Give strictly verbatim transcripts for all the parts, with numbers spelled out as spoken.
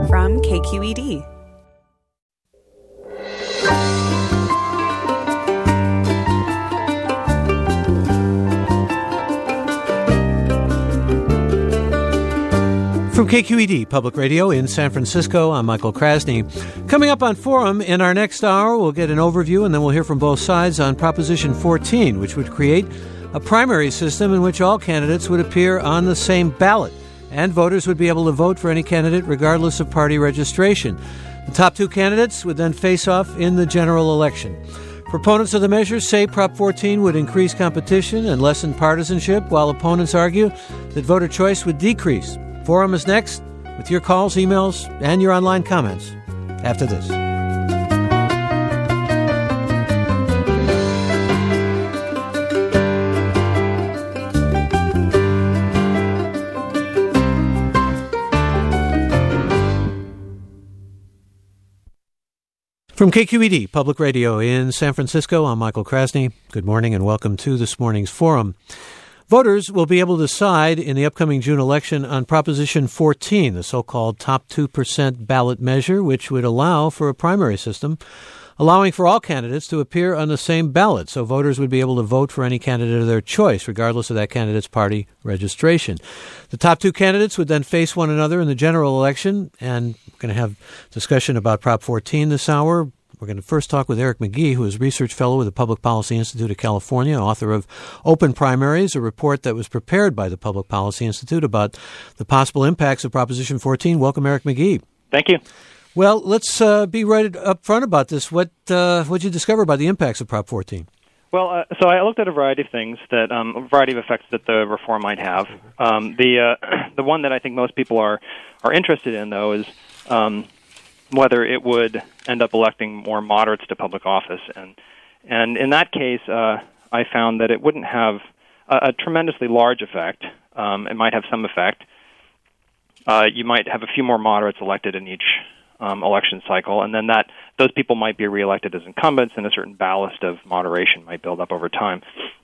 from K Q E D. From K Q E D Public Radio in San Francisco, I'm Michael Krasny. Coming up on Forum in our next hour, we'll get an overview and then we'll hear from both sides on Proposition fourteen, which would create a primary system in which all candidates would appear on the same ballot, and voters would be able to vote for any candidate regardless of party registration. The top two candidates would then face off in the general election. Proponents of the measure say Prop fourteen would increase competition and lessen partisanship, while opponents argue that voter choice would decrease. Forum is next, with your calls, emails, and your online comments after this. From K Q E D Public Radio in San Francisco, I'm Michael Krasny. Good morning and welcome to this morning's Forum. Voters will be able to decide in the upcoming June election on Proposition fourteen, the so-called top two percent ballot measure, which would allow for a primary system, allowing for all candidates to appear on the same ballot. So voters would be able to vote for any candidate of their choice, regardless of that candidate's party registration. The top two candidates would then face one another in the general election, and we're going to have discussion about Prop fourteen this hour. We're going to first talk with Eric McGee, who is Research Fellow with the Public Policy Institute of California, author of Open Primaries, a report that was prepared by the Public Policy Institute about the possible impacts of Proposition fourteen. Welcome, Eric McGee. Thank you. Well, let's uh, be right up front about this. What uh, what did you discover about the impacts of Prop fourteen? Well, uh, so I looked at a variety of things, that um, a variety of effects that the reform might have. Um, the uh, the one that I think most people are, are interested in, though, is um, whether it would end up electing more moderates to public office. And and in that case, uh, I found that it wouldn't have a, a tremendously large effect. Um, it might have some effect. Uh, you might have a few more moderates elected in each um, election cycle, and then that those people might be reelected as incumbents, and a certain ballast of moderation might build up over time.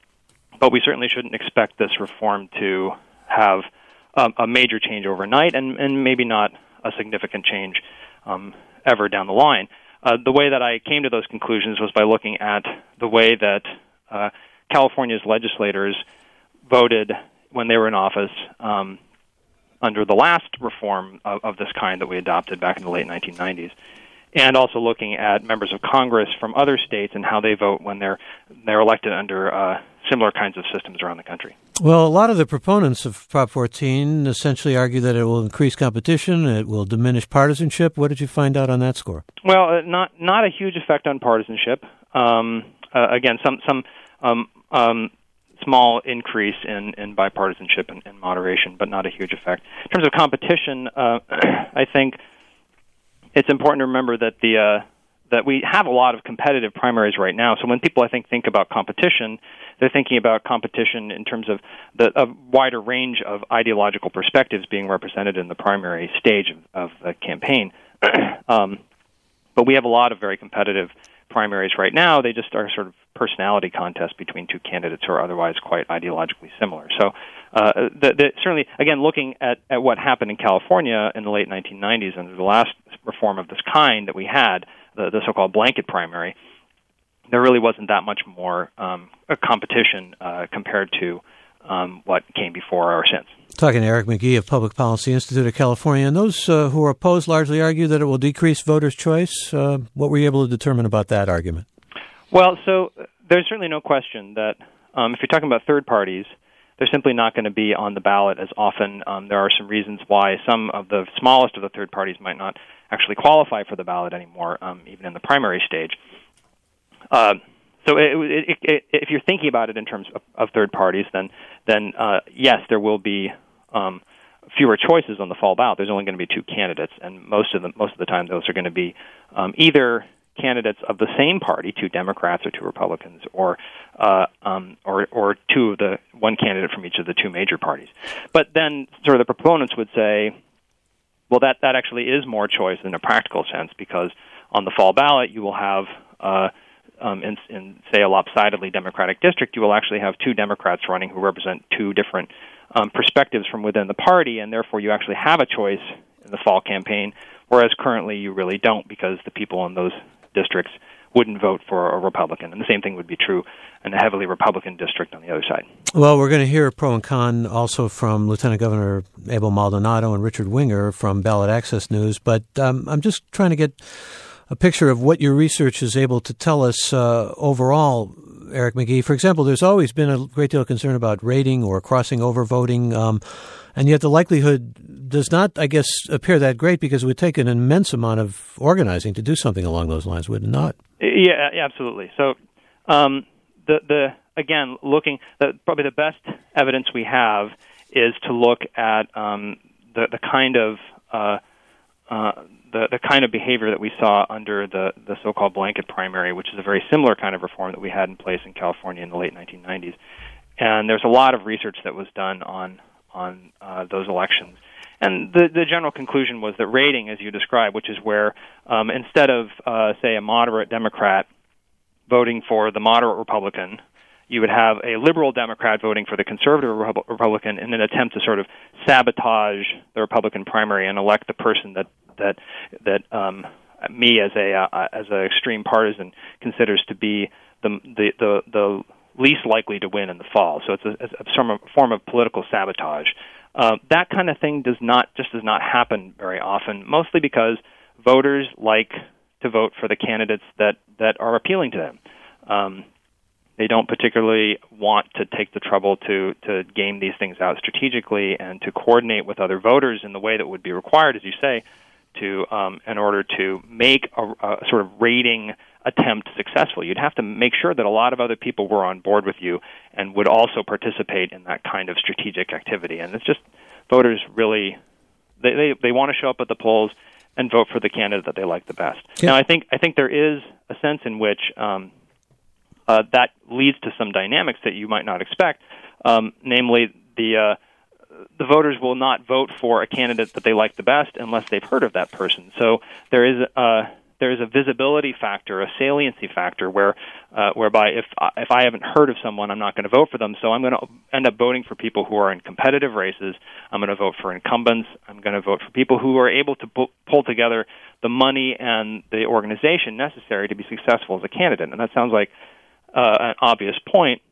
But we certainly shouldn't expect this reform to have um, a major change overnight, and, and maybe not a significant change Um, ever down the line. Uh, the way that I came to those conclusions was by looking at the way that uh, California's legislators voted when they were in office um, under the last reform of, of this kind that we adopted back in the late nineteen nineties, and also looking at members of Congress from other states and how they vote when they're they're elected under uh, similar kinds of systems around the country. Well, a lot of the proponents of Prop fourteen essentially argue that it will increase competition, it will diminish partisanship. What did you find out on that score? Well, uh, not not a huge effect on partisanship. Um, uh, again, some some um, um, small increase in, in bipartisanship and, and moderation, but not a huge effect. In terms of competition, uh, I think it's important to remember that the uh, that we have a lot of competitive primaries right now. So when people, I think, think about competition, they're thinking about competition in terms of the a wider range of ideological perspectives being represented in the primary stage of, of the campaign. um, but we have a lot of very competitive primaries right now. They just are sort of personality contests between two candidates who are otherwise quite ideologically similar. So uh, the, the, certainly, again, looking at, at what happened in California in the late nineteen nineties under the last reform of this kind that we had, the, the so-called blanket primary, there really wasn't that much more um, a competition uh, compared to um, what came before or since. Talking to Eric McGee of Public Policy Institute of California, and those uh, who are opposed largely argue that it will decrease voters' choice. Uh, what were you able to determine about that argument? Well, so there's certainly no question that um, if you're talking about third parties, they're simply not going to be on the ballot as often. Um, there are some reasons why some of the smallest of the third parties might not actually qualify for the ballot anymore, um, even in the primary stage. Uh, so it, it, it, if you're thinking about it in terms of, of third parties, then then uh, yes, there will be um, fewer choices on the fall ballot. There's only going to be two candidates, and most of the most of the time, those are going to be um, either candidates of the same party, two Democrats or two Republicans, or uh, um, or or two of the one candidate from each of the two major parties. But then, sort of the proponents would say, well, that that actually is more choice in a practical sense, because on the fall ballot, you will have uh, Um, in, in, say, a lopsidedly Democratic district, you will actually have two Democrats running who represent two different um, perspectives from within the party, and therefore you actually have a choice in the fall campaign. whereas currently you really don't, because the people in those districts wouldn't vote for a Republican. And the same thing would be true in a heavily Republican district on the other side. Well, we're going to hear pro and con also from Lieutenant Governor Abel Maldonado and Richard Winger from Ballot Access News. But um, I'm just trying to get a picture of what your research is able to tell us uh, overall, Eric McGee. For example, there's always been a great deal of concern about rating or crossing over voting, um, and yet the likelihood does not, I guess, appear that great, because it would take an immense amount of organizing to do something along those lines, would it not? Yeah, absolutely. So, um, the the again, looking, the, probably the best evidence we have is to look at um, the the kind of uh, uh, the the kind of behavior that we saw under the the so-called blanket primary, which is a very similar kind of reform that we had in place in California in the late nineteen nineties. And there's a lot of research that was done on on uh, those elections. And the, the general conclusion was that rating, as you described, which is where um, instead of, uh, say, a moderate Democrat voting for the moderate Republican, you would have a liberal Democrat voting for the conservative Repu- Republican in an attempt to sort of sabotage the Republican primary and elect the person that that that um, me as a uh, as an extreme partisan considers to be the the the, the least likely to win in the fall. So it's a, it's a form of political sabotage. Uh, that kind of thing does not just does not happen very often, mostly because voters like to vote for the candidates that, that are appealing to them. Um, they don't particularly want to take the trouble to, to game these things out strategically and to coordinate with other voters in the way that would be required, as you say, to um, in order to make a, a sort of rating attempt successful. You'd have to make sure that a lot of other people were on board with you and would also participate in that kind of strategic activity. And it's just voters really, they, they, they want to show up at the polls and vote for the candidate that they like the best. Yeah. Now, I think I think there is a sense in which um, uh, that leads to some dynamics that you might not expect, um, namely the uh, the voters will not vote for a candidate that they like the best unless they've heard of that person. So there is a There is a visibility factor, a saliency factor, where uh, whereby if if I haven't heard of someone, I'm not going to vote for them. So I'm going to end up voting for people who are in competitive races. I'm going to vote for incumbents. I'm going to vote for people who are able to bu- pull together the money and the organization necessary to be successful as a candidate. And that sounds like uh, an obvious point,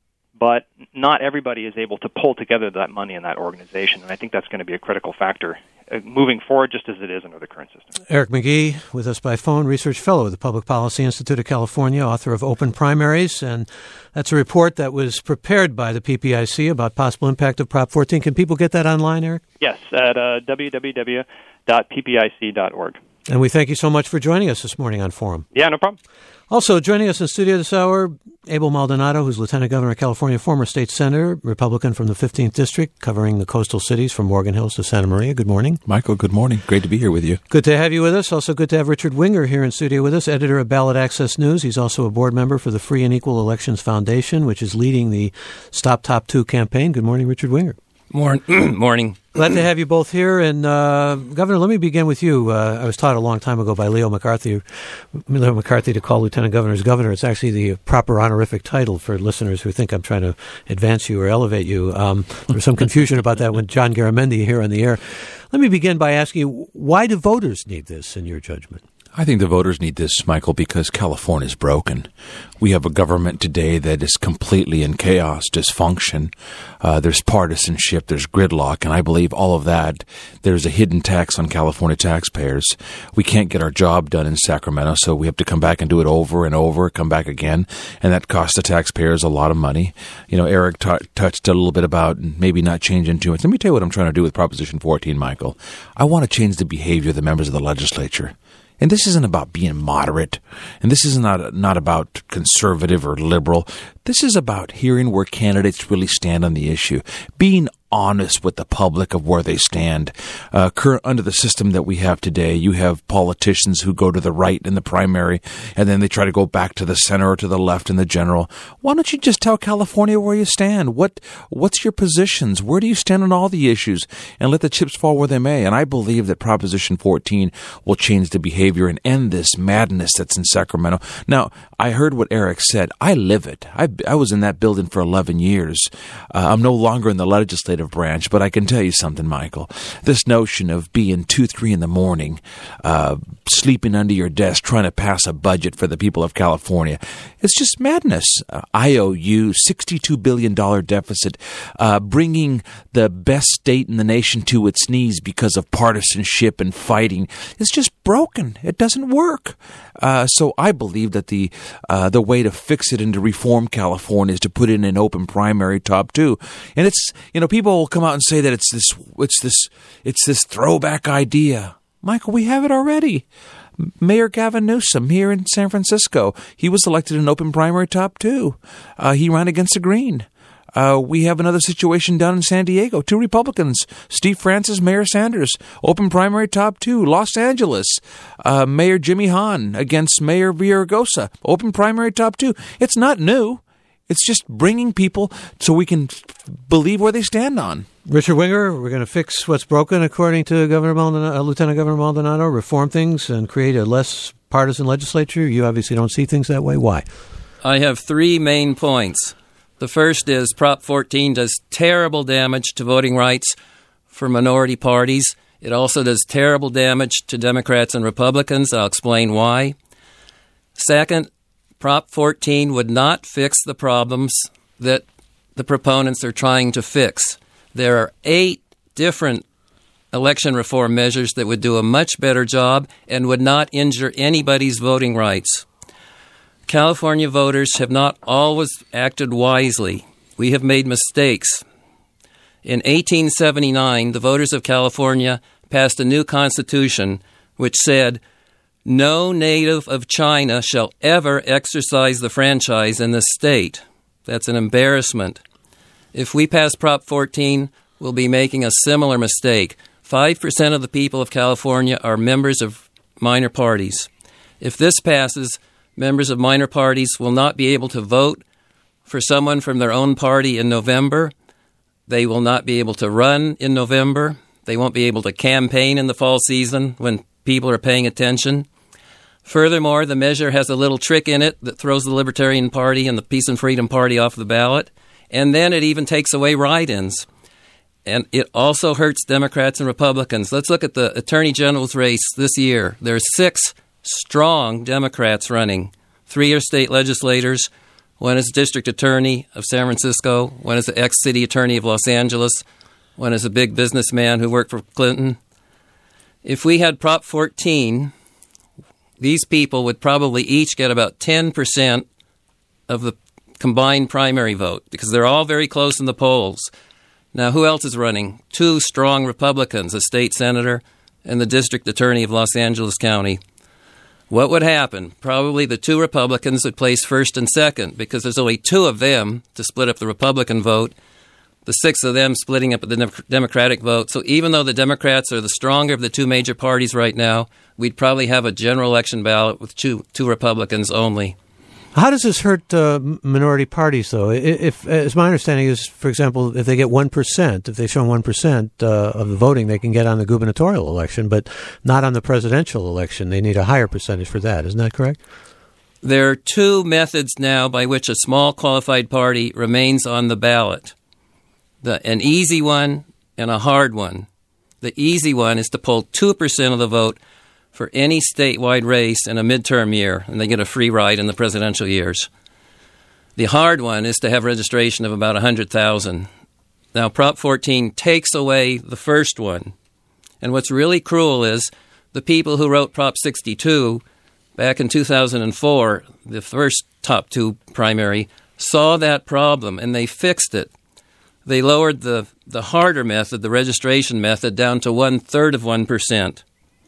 but not everybody is able to pull together that money in that organization. And I think that's going to be a critical factor moving forward, just as it is under the current system. Eric McGee with us by phone, research fellow at the Public Policy Institute of California, author of Open Primaries, and that's a report that was prepared by the P P I C about possible impact of Prop fourteen. Can people get that online, Eric? Yes, at uh, w w w dot p p i c dot org. And we thank you so much for joining us this morning on Forum. Yeah, no problem. Also joining us in studio this hour, Abel Maldonado, who's Lieutenant Governor of California, former state senator, Republican from the fifteenth District, covering the coastal cities from Morgan Hills to Santa Maria. Good morning. Michael, good morning. Great to be here with you. Good to have you with us. Also good to have Richard Winger here in studio with us, editor of Ballot Access News. He's also a board member for the Free and Equal Elections Foundation, which is leading the Stop Top two campaign. Good morning, Richard Winger. Morning. Morning. Glad to have you both here. And, uh, Governor, let me begin with you. Uh, I was taught a long time ago by Leo McCarthy, Leo McCarthy to call Lieutenant Governor's governor. It's actually the proper honorific title for listeners who think I'm trying to advance you or elevate you. Um, there was some confusion about that with John Garamendi here on the air. Let me begin by asking you, why do voters need this, in your judgment? I think the voters need this, Michael, because California is broken. We have a government today that is completely in chaos, dysfunction. Uh, there's partisanship, there's gridlock, and I believe all of that, there's a hidden tax on California taxpayers. We can't get our job done in Sacramento, so we have to come back and do it over and over, come back again, and that costs the taxpayers a lot of money. You know, Eric t- touched a little bit about maybe not changing too much. Let me tell you what I'm trying to do with Proposition fourteen, Michael. I want to change the behavior of the members of the legislature. And this isn't about being moderate, and this is not not about conservative or liberal. This is about hearing where candidates really stand on the issue, being honest with the public of where they stand. Uh, current, under the system that we have today, you have politicians who go to the right in the primary, and then they try to go back to the center or to the left in the general. Why don't you just tell California where you stand? What What's your positions? Where do you stand on all the issues? And let the chips fall where they may. And I believe that Proposition fourteen will change the behavior and end this madness that's in Sacramento. Now, I heard what Eric said. I live it. I, I was in that building for eleven years. Uh, I'm no longer in the legislature. legislative branch, but I can tell you something, Michael. This notion of being two, three in the morning, uh, sleeping under your desk, trying to pass a budget for the people of California, it's just madness. Uh, I O U, sixty-two billion dollars deficit, uh, bringing the best state in the nation to its knees because of partisanship and fighting. It's just broken. It doesn't work. Uh, so I believe that the uh, the way to fix it and to reform California is to put in an open primary top two. And it's, you know, people will come out and say that it's this it's this it's this throwback idea. Michael, we have it already. Mayor Gavin Newsom here in San Francisco, he was elected in open primary top two. Uh, he ran against the Green. Uh, we have another situation down in San Diego. Two Republicans, Steve Francis, Mayor Sanders, open primary top two. Los Angeles, uh, Mayor Jimmy Hahn against Mayor Villaraigosa, open primary top two. It's not new. It's just bringing people so we can believe where they stand on. Richard Winger, we're going to fix what's broken, according to Governor Maldonado, uh, Lieutenant Governor Maldonado, reform things and create a less partisan legislature. You obviously don't see things that way. Why? I have three main points. The first is Prop fourteen does terrible damage to voting rights for minority parties. It also does terrible damage to Democrats and Republicans. I'll explain why. Second, Prop fourteen would not fix the problems that the proponents are trying to fix. There are eight different election reform measures that would do a much better job and would not injure anybody's voting rights. California voters have not always acted wisely. We have made mistakes. In eighteen seventy-nine, the voters of California passed a new constitution which said, "No native of China shall ever exercise the franchise in this state." That's an embarrassment. If we pass Prop fourteen, we'll be making a similar mistake. Five percent of the people of California are members of minor parties. If this passes, members of minor parties will not be able to vote for someone from their own party in November. They will not be able to run in November. They won't be able to campaign in the fall season when people are paying attention. Furthermore, the measure has a little trick in it that throws the Libertarian Party and the Peace and Freedom Party off the ballot. And then it even takes away write-ins. And it also hurts Democrats and Republicans. Let's look at the Attorney General's race this year. There are six strong Democrats running. Three are state legislators. One is District Attorney of San Francisco. One is the ex-City Attorney of Los Angeles. One is a big businessman who worked for Clinton. If we had Prop fourteen, these people would probably each get about ten percent of the combined primary vote because they're all very close in the polls. Now, who else is running? Two strong Republicans, a state senator and the district attorney of Los Angeles County. What would happen? Probably the two Republicans would place first and second because there's only two of them to split up the Republican vote, the six of them splitting up the Democratic vote. So even though the Democrats are the stronger of the two major parties right now, we'd probably have a general election ballot with two, two Republicans only. How does this hurt uh, minority parties, though? If, as my understanding is, for example, if they get one percent, if they show one percent uh, of the voting, they can get on the gubernatorial election, but not on the presidential election. They need a higher percentage for that. Isn't that correct? There are two methods now by which a small qualified party remains on the ballot. The, an easy one and a hard one. The easy one is to poll two percent of the vote for any statewide race in a midterm year, and they get a free ride in the presidential years. The hard one is to have registration of about one hundred thousand. Now, Prop fourteen takes away the first one. And what's really cruel is the people who wrote Prop sixty-two back in two thousand four, the first top two primary, saw that problem, and they fixed it. They lowered the, the harder method, the registration method, down to one-third of one percent.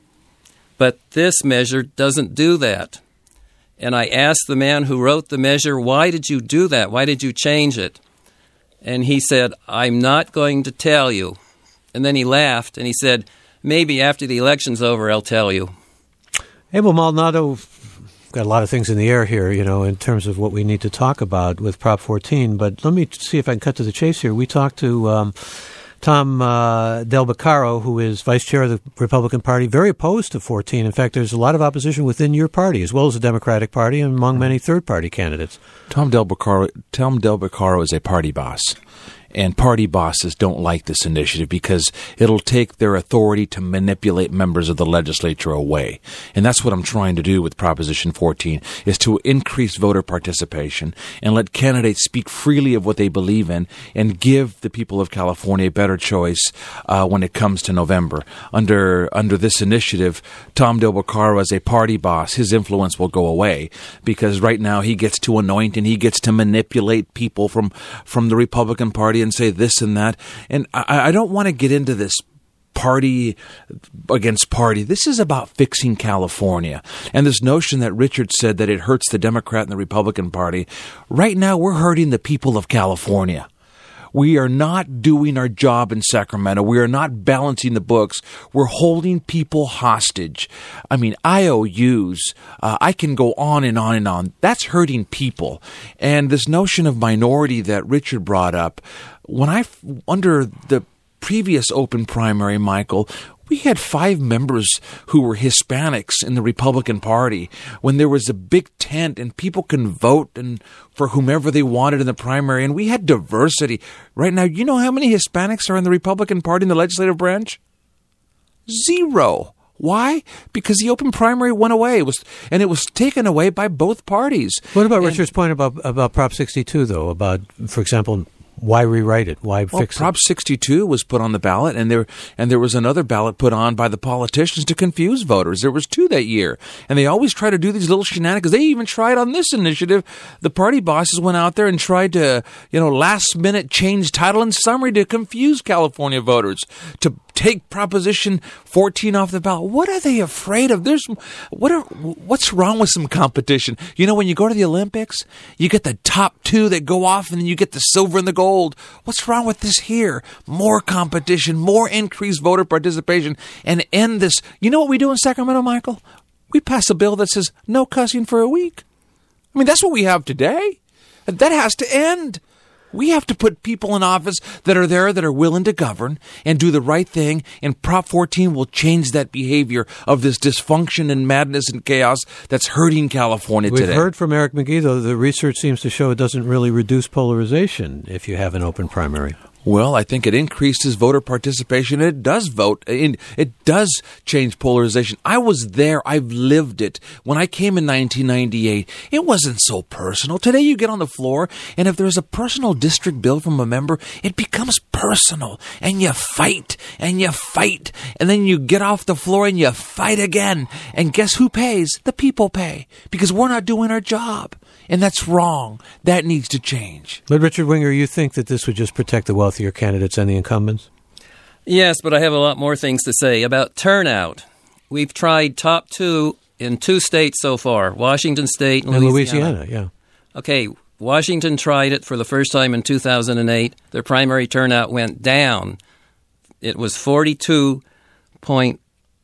But this measure doesn't do that. And I asked the man who wrote the measure, why did you do that? Why did you change it? And he said, I'm not going to tell you. And then he laughed and he said, maybe after the election's over, I'll tell you. Abel Maldonado, we've got a lot of things in the air here, you know, in terms of what we need to talk about with Prop fourteen. But let me see if I can cut to the chase here. We talked to Um, Tom uh, Del Beccaro, who is vice chair of the Republican Party, very opposed to fourteen. In fact, there's a lot of opposition within your party, as well as the Democratic Party, and among many third-party candidates. Tom Del Beccaro, Tom Del Beccaro is a party boss. And party bosses don't like this initiative because it'll take their authority to manipulate members of the legislature away. And that's what I'm trying to do with Proposition fourteen, is to increase voter participation and let candidates speak freely of what they believe in and give the people of California a better choice uh, when it comes to November. Under under this initiative, Tom Del Beccaro, as a party boss, his influence will go away because right now he gets to anoint and he gets to manipulate people from, from the Republican Party and say this and that. And I, I don't want to get into this party against party. This is about fixing California. And this notion that Richard said that it hurts the Democrat and the Republican Party, right now we're hurting the people of California. We are not doing our job in Sacramento. We are not balancing the books. We're holding people hostage. I mean, I O Us, uh, I can go on and on and on. That's hurting people. And this notion of minority that Richard brought up, when I, under the previous open primary, Michael, we had five members who were Hispanics in the Republican Party when there was a big tent and people can vote and for whomever they wanted in the primary. And we had diversity. Right now, you know how many Hispanics are in the Republican Party in the legislative branch? Zero. Why? Because the open primary went away. It was, and it was taken away by both parties. What about and, Richard's point about, about Prop sixty-two, though, about, for example, why rewrite it? Why well, fix Prop it? sixty-two was put on the ballot, and there and there was another ballot put on by the politicians to confuse voters. There was two that year, and they always try to do these little shenanigans. They even tried on this initiative. The party bosses went out there and tried to, you know, last minute change title and summary to confuse California voters, to take Proposition fourteen off the ballot. What are they afraid of? There's what are what's wrong with some competition? You know, when you go to the Olympics, you get the top two that go off, and then you get the silver and the gold. What's wrong with this here? More competition, more increased voter participation, and end this. You know what we do in Sacramento, Michael? We pass a bill that says no cussing for a week. I mean, that's what we have today. That has to end. We have to put people in office that are there, that are willing to govern and do the right thing, and Prop fourteen will change that behavior of this dysfunction and madness and chaos that's hurting California We've today. We've heard from Eric McGee, though, the research seems to show it doesn't really reduce polarization if you have an open primary. Well, I think it increases voter participation. It does vote. It does change polarization. I was there. I've lived it. When I came in nineteen ninety-eight, it wasn't so personal. Today you get on the floor, and if there's a personal district bill from a member, it becomes personal, and you fight, and you fight, and then you get off the floor and you fight again. And guess who pays? The people pay, because we're not doing our job. And that's wrong. That needs to change. But Richard Winger, you think that this would just protect the wealthier candidates and the incumbents? Yes, but I have a lot more things to say about turnout. We've tried top two in two states so far, Washington State and, and Louisiana. Louisiana, yeah. Okay, Washington tried it for the first time in two thousand eight. Their primary turnout went down. It was forty-two point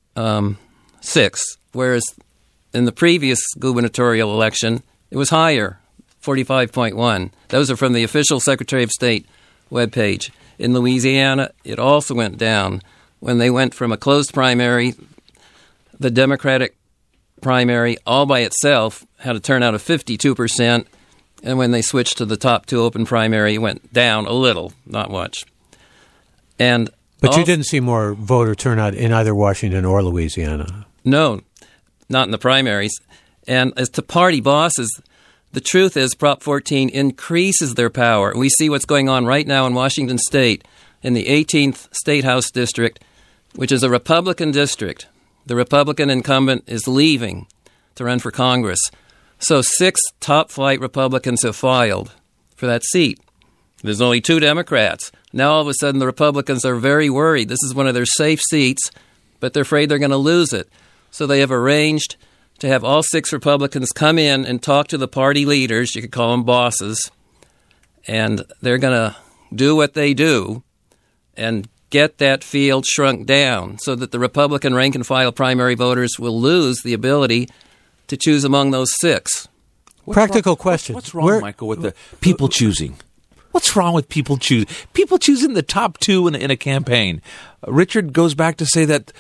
six, whereas in the previous gubernatorial election, it was higher, forty-five point one. Those are from the official Secretary of State webpage. In Louisiana, it also went down. When they went from a closed primary, the Democratic primary all by itself had a turnout of fifty-two percent, and when they switched to the top two open primary, it went down a little, not much. And But all, you didn't see more voter turnout in either Washington or Louisiana? No, not in the primaries. And as to party bosses, the truth is Prop fourteen increases their power. We see what's going on right now in Washington State, in the eighteenth State House District, which is a Republican district. The Republican incumbent is leaving to run for Congress. So six top-flight Republicans have filed for that seat. There's only two Democrats. Now all of a sudden the Republicans are very worried. This is one of their safe seats, but they're afraid they're going to lose it. So they have arranged to have all six Republicans come in and talk to the party leaders, you could call them bosses, and they're going to do what they do and get that field shrunk down so that the Republican rank-and-file primary voters will lose the ability to choose among those six. What's Practical wrong, question. What's, what's wrong, Where, Michael, with the people choosing? What's wrong with people choosing? People choosing the top two in, in a campaign. Uh, Richard goes back to say that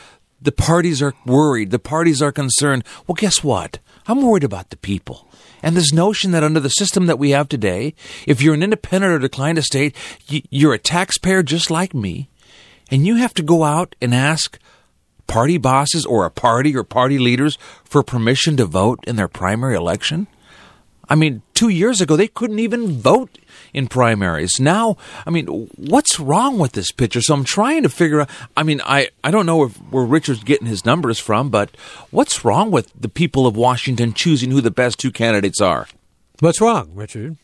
the parties are worried, the parties are concerned. Well, guess what? I'm worried about the people. And this notion that under the system that we have today, if you're an independent or declined estate, you're a taxpayer just like me, and you have to go out and ask party bosses or a party or party leaders for permission to vote in their primary election? I mean, two years ago, they couldn't even vote in primaries. Now, I mean, what's wrong with this picture? So I'm trying to figure out, I mean, I, I don't know if, where Richard's getting his numbers from, but what's wrong with the people of Washington choosing who the best two candidates are? What's wrong, Richard?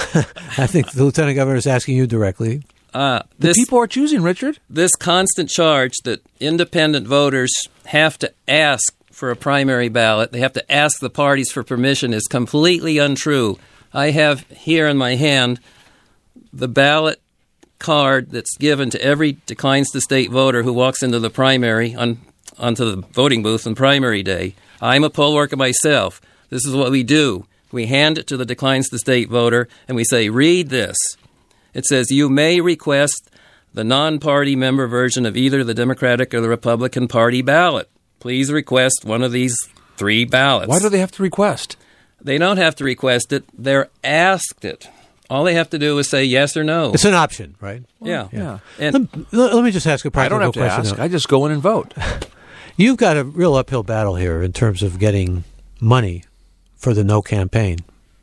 I think the Lieutenant Governor is asking you directly. Uh, the this, people are choosing, Richard. This constant charge that independent voters have to ask for a primary ballot, they have to ask the parties for permission, is completely untrue. I have here in my hand the ballot card that's given to every declines to state voter who walks into the primary, on, onto the voting booth on primary day. I'm a poll worker myself. This is what we do. We hand it to the declines to state voter, and we say, read this. It says, you may request the non-party member version of either the Democratic or the Republican Party ballot. Please request one of these three ballots. Why do they have to request? They don't have to request it. They're asked it. All they have to do is say yes or no. It's an option, right? Yeah. Yeah. And let, let me just ask a practical I don't have to question. ask. I just go in and vote. You've got a real uphill battle here in terms of getting money for the no campaign.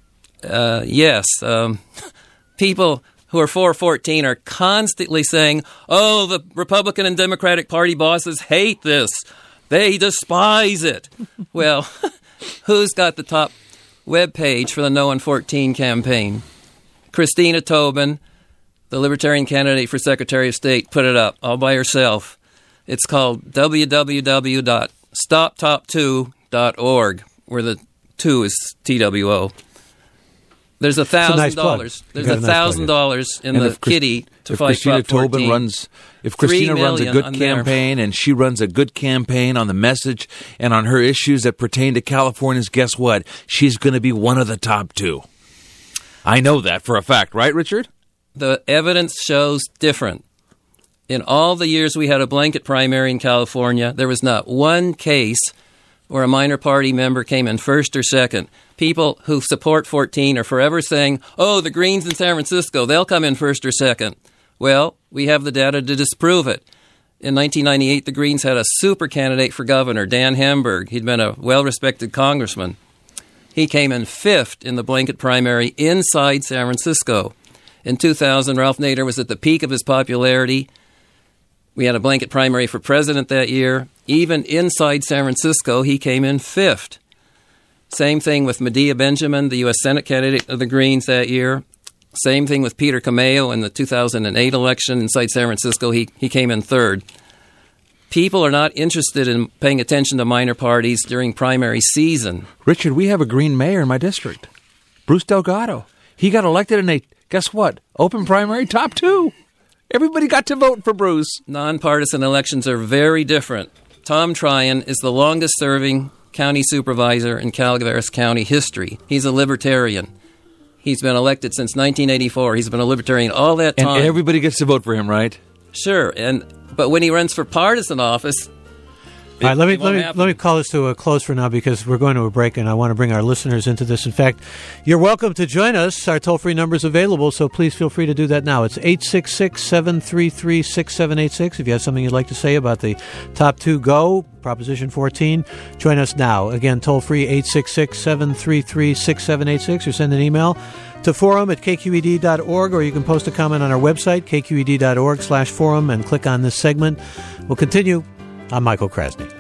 Uh, yes. Um, people who are for fourteen are constantly saying, oh, the Republican and Democratic Party bosses hate this. They despise it. Well, who's got the top web page for the No on fourteen campaign? Christina Tobin, the Libertarian candidate for Secretary of State, put it up all by herself. It's called w w w dot stop top two dot org, where the two is T W O. There's a thousand dollars. There's a thousand dollars in the kitty to fight Christina Prop fourteen. Tobin runs, if Christina runs a good campaign and she runs a good campaign on the message and on her issues that pertain to Californians, guess what? She's going to be one of the top two. I know that for a fact, right, Richard? The evidence shows different. In all the years we had a blanket primary in California, there was not one case where a minor party member came in first or second. People who support fourteen are forever saying, oh, the Greens in San Francisco, they'll come in first or second. Well, we have the data to disprove it. In nineteen ninety-eight, the Greens had a super candidate for governor, Dan Hamburg. He'd been a well-respected congressman. He came in fifth in the blanket primary inside San Francisco. In two thousand, Ralph Nader was at the peak of his popularity. We had a blanket primary for president that year. Even inside San Francisco, he came in fifth. Same thing with Medea Benjamin, the U S Senate candidate of the Greens that year. Same thing with Peter Cameo in the two thousand eight election inside San Francisco. He, he came in third. People are not interested in paying attention to minor parties during primary season. Richard, we have a Green mayor in my district, Bruce Delgado. He got elected in a, guess what, open primary, top two. Everybody got to vote for Bruce. Nonpartisan elections are very different. Tom Tryon is the longest-serving county supervisor in Calaveras County history. He's a libertarian. He's been elected since nineteen eighty-four. He's been a libertarian all that time. And everybody gets to vote for him, right? Sure. And but when he runs for partisan office, All right, let me let me let me call this to a close for now because we're going to a break, and I want to bring our listeners into this. In fact, you're welcome to join us. Our toll-free number is available, so please feel free to do that now. It's eight six six, seven three three, six seven eight six. If you have something you'd like to say about the Top two Go, Proposition fourteen, join us now. Again, toll-free, eight six six, seven three three, six seven eight six, or send an email to forum at k q e d dot org, or you can post a comment on our website, k q e d dot org slash forum, and click on this segment. We'll continue. I'm Michael Krasny.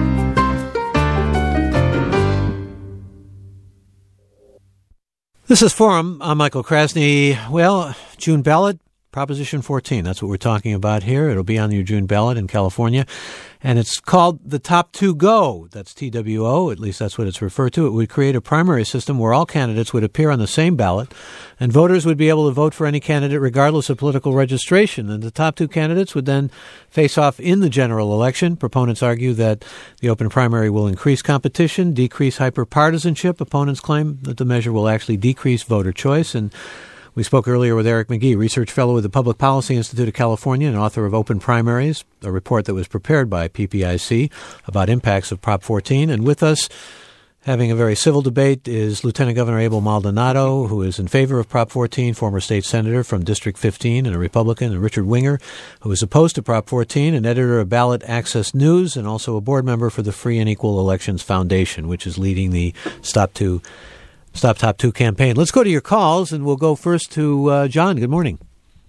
This is Forum. I'm Michael Krasny. Well, June ballot, Proposition fourteen. That's what we're talking about here. It'll be on your June ballot in California. And it's called the Top two Go. That's T W O. At least that's what it's referred to. It would create a primary system where all candidates would appear on the same ballot, and voters would be able to vote for any candidate regardless of political registration. And the top two candidates would then face off in the general election. Proponents argue that the open primary will increase competition, decrease hyperpartisanship. Opponents claim that the measure will actually decrease voter choice. And We spoke earlier with Eric McGee, research fellow with the Public Policy Institute of California and author of Open Primaries, a report that was prepared by P P I C about impacts of Prop fourteen. And with us, having a very civil debate, is Lieutenant Governor Abel Maldonado, who is in favor of Prop fourteen, former state senator from District fifteen and a Republican, and Richard Winger, who is opposed to Prop fourteen, and editor of Ballot Access News, and also a board member for the Free and Equal Elections Foundation, which is leading the Stop to Stop Top two campaign. Let's go to your calls, and we'll go first to uh, John. Good morning.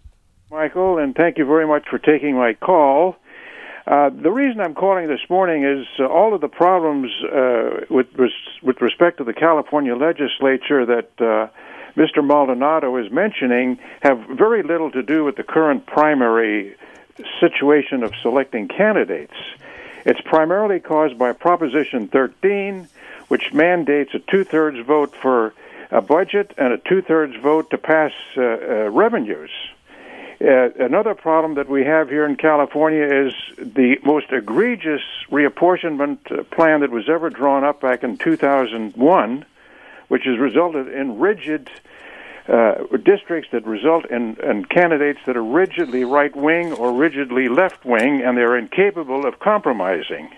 Michael, and thank you very much for taking my call. Uh, the reason I'm calling this morning is uh, all of the problems uh, with res- with respect to the California legislature that uh, Mister Maldonado is mentioning have very little to do with the current primary situation of selecting candidates. It's primarily caused by Proposition thirteen, which mandates a two-thirds vote for a budget and a two-thirds vote to pass uh, uh, revenues. Uh, another problem that we have here in California is the most egregious reapportionment uh, plan that was ever drawn up back in two thousand one, which has resulted in rigid uh, districts that result in, in candidates that are rigidly right-wing or rigidly left-wing, and they're incapable of compromising.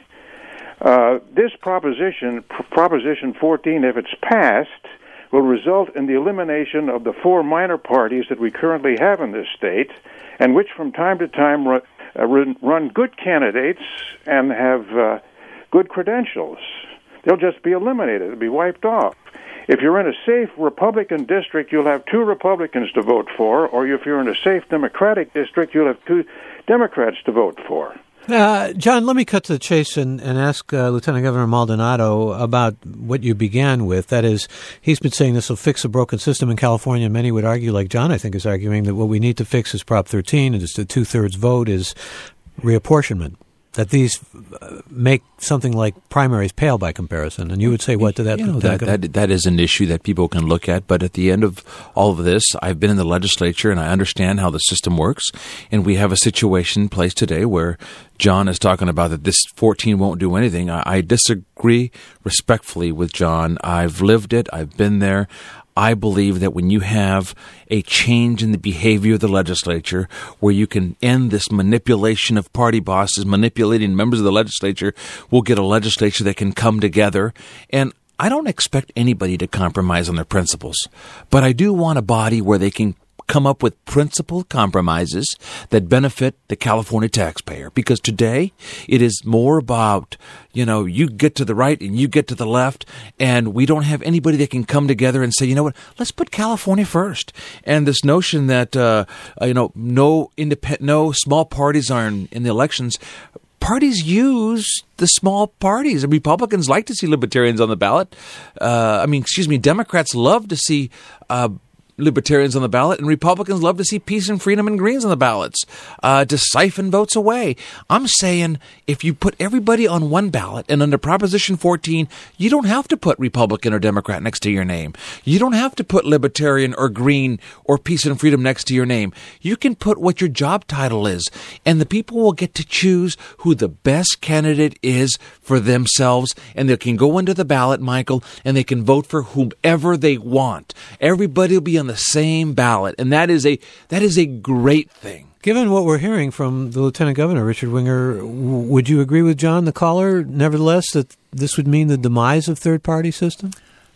Uh, this proposition, pr- Proposition fourteen, if it's passed, will result in the elimination of the four minor parties that we currently have in this state, and which from time to time run, uh, run good candidates and have uh, good credentials. They'll just be eliminated. They'll be wiped off. If you're in a safe Republican district, you'll have two Republicans to vote for, or if you're in a safe Democratic district, you'll have two Democrats to vote for. Uh, John, let me cut to the chase and, and ask uh, Lieutenant Governor Maldonado about what you began with. That is, he's been saying this will fix a broken system in California. Many would argue, like John, I think, is arguing that what we need to fix is Prop thirteen, and just a two-thirds vote is reapportionment, that these uh, make something like primaries pale by comparison. And you would say what to that? You know, that, that, that is an issue that people can look at. But at the end of all of this, I've been in the legislature and I understand how the system works. And we have a situation in place today where John is talking about that this fourteen won't do anything. I, I disagree respectfully with John. I've lived it. I've been there. I believe that when you have a change in the behavior of the legislature, where you can end this manipulation of party bosses manipulating members of the legislature, we'll get a legislature that can come together. And I don't expect anybody to compromise on their principles, but I do want a body where they can come up with principled compromises that benefit the California taxpayer. Because today it is more about, you know, you get to the right and you get to the left, and we don't have anybody that can come together and say, you know what, let's put California first. And this notion that, uh, you know, no independent, no small parties are in, in the elections. Parties use the small parties. Republicans like to see libertarians on the ballot. Uh, I mean, excuse me, Democrats love to see uh libertarians on the ballot, and Republicans love to see peace and freedom and Greens on the ballots uh, to siphon votes away. I'm saying if you put everybody on one ballot, and under Proposition fourteen, you don't have to put Republican or Democrat next to your name. You don't have to put Libertarian or Green or Peace and Freedom next to your name. You can put what your job title is, and the people will get to choose who the best candidate is for themselves, and they can go into the ballot, Michael, and they can vote for whomever they want. Everybody will be on the same ballot, and that is a that is a great thing. Given what we're hearing from the Lieutenant Governor, Richard Winger, w- would you agree with John, the caller, nevertheless, that this would mean the demise of third-party system?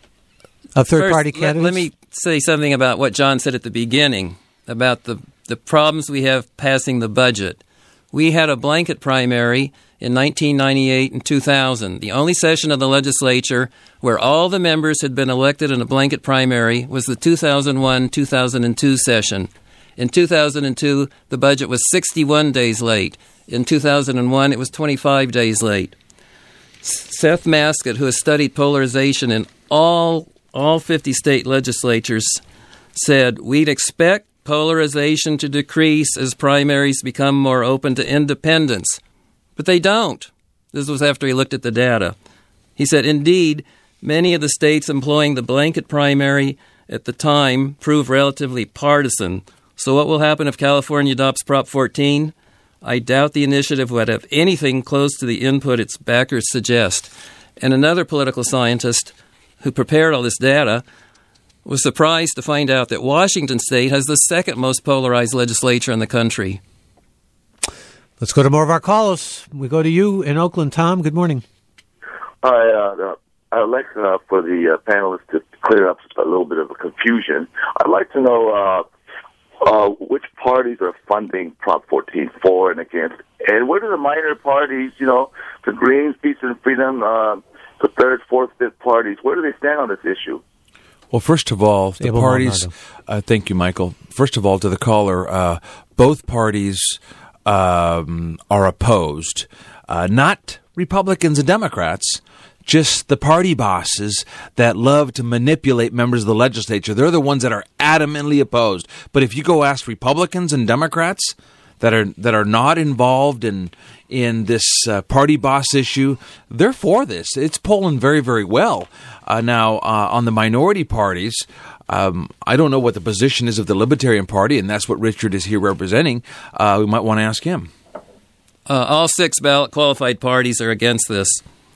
Of third-party First, candidates? Let, let me say something about what John said at the beginning, about the, the problems we have passing the budget. We had a blanket primary in nineteen ninety-eight and two thousand. The only session of the legislature where all the members had been elected in a blanket primary was the two thousand one two thousand two session. In two thousand two, the budget was sixty-one days late. In two thousand one, it was twenty-five days late. Seth Maskett, who has studied polarization in all all fifty state legislatures, said we'd expect polarization to decrease as primaries become more open to independents. But they don't. This was after he looked at the data. He said, indeed, many of the states employing the blanket primary at the time prove relatively partisan. So what will happen if California adopts Prop fourteen? I doubt the initiative would have anything close to the input its backers suggest. And another political scientist who prepared all this data was surprised to find out that Washington State has the second most polarized legislature in the country. Let's go to more of our callers. We go to you in Oakland. Tom, good morning. Hi, uh, I'd like uh, for the uh, panelists to clear up a little bit of a confusion. I'd like to know uh, uh, which parties are funding Prop fourteen for and against, and what are the minor parties, you know, the Greens, Peace and Freedom, uh, the third, fourth, fifth parties, where do they stand on this issue? Well, first of all, the Abel parties, uh, thank you, Michael. First of all, to the caller, uh, both parties um, are opposed, uh, not Republicans and Democrats, just the party bosses that love to manipulate members of the legislature. They're the ones that are adamantly opposed. But if you go ask Republicans and Democrats that are that are not involved in in this uh, party boss issue, they're for this. It's polling very, very well. Uh, now, uh, on the minority parties, um, I don't know what the position is of the Libertarian Party, and that's what Richard is here representing. Uh, we might want to ask him. Uh, all six ballot qualified parties are against this.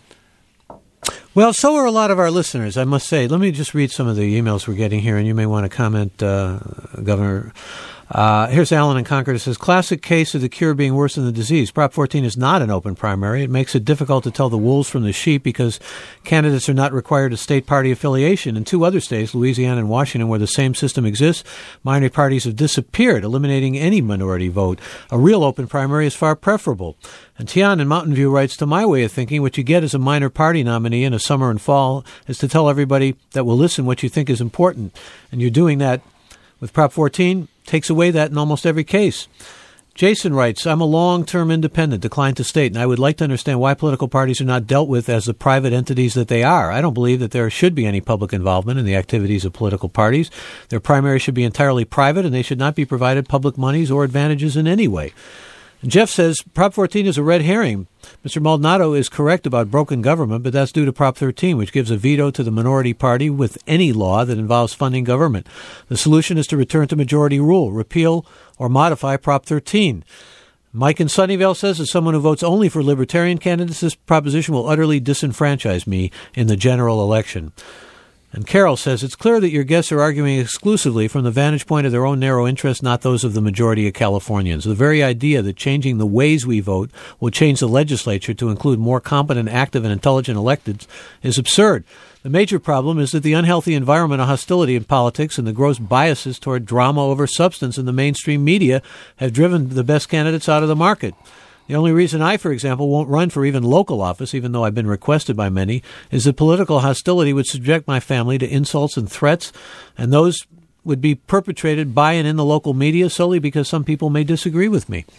Well, so are a lot of our listeners, I must say. Let me just read some of the emails we're getting here, and you may want to comment, uh, Governor. Uh, here's Alan in Concord. It says, classic case of the cure being worse than the disease. Prop fourteen is not an open primary. It makes it difficult to tell the wolves from the sheep because candidates are not required a state party affiliation. In two other states, Louisiana and Washington, where the same system exists, minority parties have disappeared, eliminating any minority vote. A real open primary is far preferable. And Tian in Mountain View writes, to my way of thinking, what you get as a minor party nominee in a summer and fall is to tell everybody that will listen what you think is important. And you're doing that with Prop fourteen. Takes away that in almost every case. Jason writes, I'm a long-term independent, declined to state, and I would like to understand why political parties are not dealt with as the private entities that they are. I don't believe that there should be any public involvement in the activities of political parties. Their primary should be entirely private, and they should not be provided public monies or advantages in any way. And Jeff says, Prop fourteen is a red herring. Mister Maldonado is correct about broken government, but that's due to Prop thirteen, which gives a veto to the minority party with any law that involves funding government. The solution is to return to majority rule, repeal or modify Prop thirteen. Mike in Sunnyvale says, as someone who votes only for libertarian candidates, this proposition will utterly disenfranchise me in the general election. And Carol says, it's clear that your guests are arguing exclusively from the vantage point of their own narrow interests, not those of the majority of Californians. The very idea that changing the ways we vote will change the legislature to include more competent, active, and intelligent electeds is absurd. The major problem is that the unhealthy environment of hostility in politics and the gross biases toward drama over substance in the mainstream media have driven the best candidates out of the market. The only reason I, for example, won't run for even local office, even though I've been requested by many, is that political hostility would subject my family to insults and threats, and those would be perpetrated by and in the local media solely because some people may disagree with me.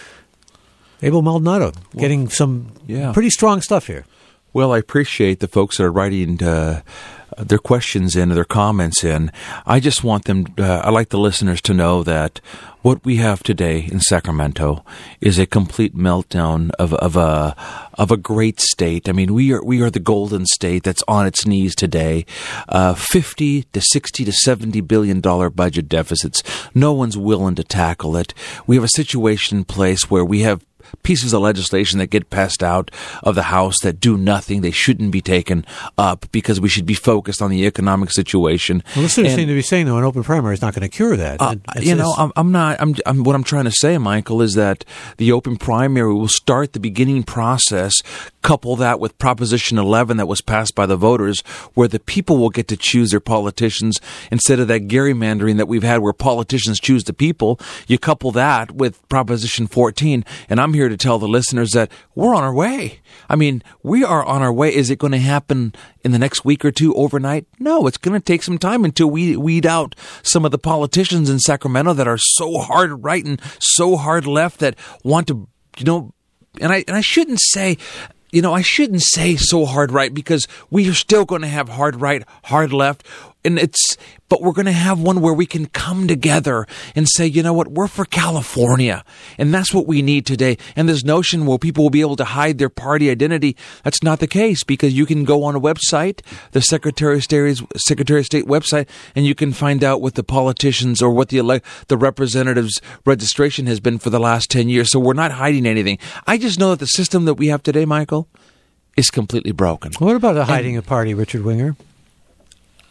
Abel Maldonado, well, getting some yeah. pretty strong stuff here. Well, I appreciate the folks that are writing uh, their questions in, their comments in. I just want them, uh, I like the listeners to know that what we have today in Sacramento is a complete meltdown of, of a of a great state. I mean, we are we are the golden state that's on its knees today. Uh, fifty to sixty to seventy billion dollar budget deficits. No one's willing to tackle it. We have a situation in place where we have pieces of legislation that get passed out of the House that do nothing. They shouldn't be taken up because we should be focused on the economic situation. Well, listeners seem to be saying, though, an open primary is not going to cure that. Uh, you know, I'm, I'm not. I'm, I'm. What I'm trying to say, Michael, is that the open primary will start the beginning process. Couple that with Proposition eleven that was passed by the voters, where the people will get to choose their politicians instead of that gerrymandering that we've had where politicians choose the people. You couple that with Proposition fourteen, and I'm here to tell the listeners that we're on our way. I mean, we are on our way. Is it going to happen in the next week or two overnight? No, it's going to take some time until we weed out some of the politicians in Sacramento that are so hard right and so hard left that want to, you know, and I and I shouldn't say, you know, I shouldn't say so hard right because we are still going to have hard right, hard left. And it's, but we're going to have one where we can come together and say, you know what, we're for California. And that's what we need today. And this notion where people will be able to hide their party identity, that's not the case because you can go on a website, the Secretary of State's, Secretary of State website, and you can find out what the politicians or what the elect, the representatives' registration has been for the last ten years. So we're not hiding anything. I just know that the system that we have today, Michael, is completely broken. What about the hiding and, a party, Richard Winger?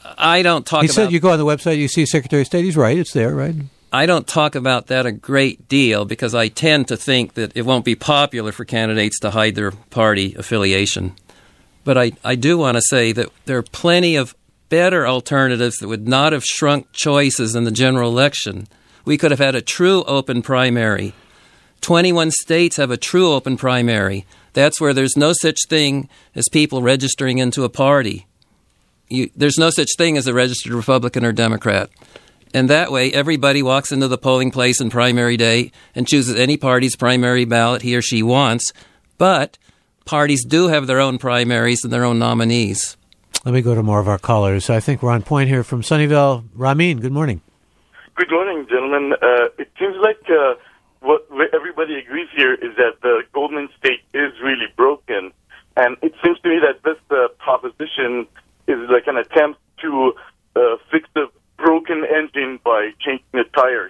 I don't talk he about... He said you go on the website, you see Secretary of State. He's right. It's there, right? I don't talk about that a great deal because I tend to think that it won't be popular for candidates to hide their party affiliation. But I, I do want to say that there are plenty of better alternatives that would not have shrunk choices in the general election. We could have had a true open primary. twenty-one states have a true open primary. That's where there's no such thing as people registering into a party. You, there's no such thing as a registered Republican or Democrat. And that way, everybody walks into the polling place on primary day and chooses any party's primary ballot he or she wants. But parties do have their own primaries and their own nominees. Let me go to more of our callers. I think we're on point here from Sunnyvale. Ramin, good morning. Good morning, gentlemen. Uh, it seems like uh, what everybody agrees here is that the Goldman State is really broken. And it seems to me that this uh, proposition is like an attempt to uh, fix the broken engine by changing the tires.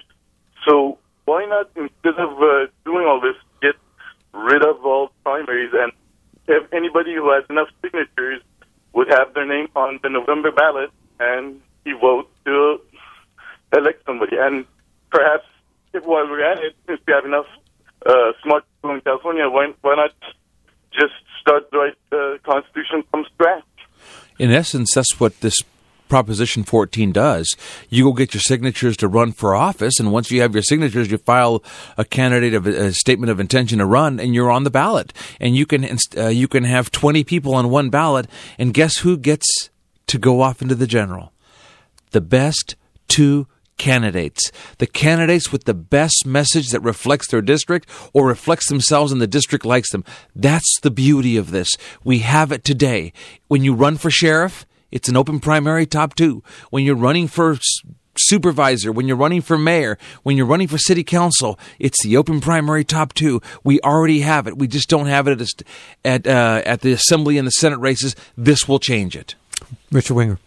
So why not, instead of uh, doing all this, get rid of all primaries, and if anybody who has enough signatures would have their name on the November ballot and he vote to elect somebody. And perhaps if while we're at it, if we have enough uh, smart people in California, why, why not just start the right uh, Constitution from scratch? In essence, that's what this Proposition fourteen does. You go get your signatures to run for office, and once you have your signatures, you file a candidate of a, a statement of intention to run, and you're on the ballot. And you can uh, you can have twenty people on one ballot, and guess who gets to go off into the general? The best two candidates. The candidates with the best message that reflects their district or reflects themselves and the district likes them. That's the beauty of this. We have it today. When you run for sheriff, it's an open primary top two. When you're running for supervisor, when you're running for mayor, when you're running for city council, it's the open primary top two. We already have it. We just don't have it at at, uh, at the Assembly and the Senate races. This will change it. Richard Winger.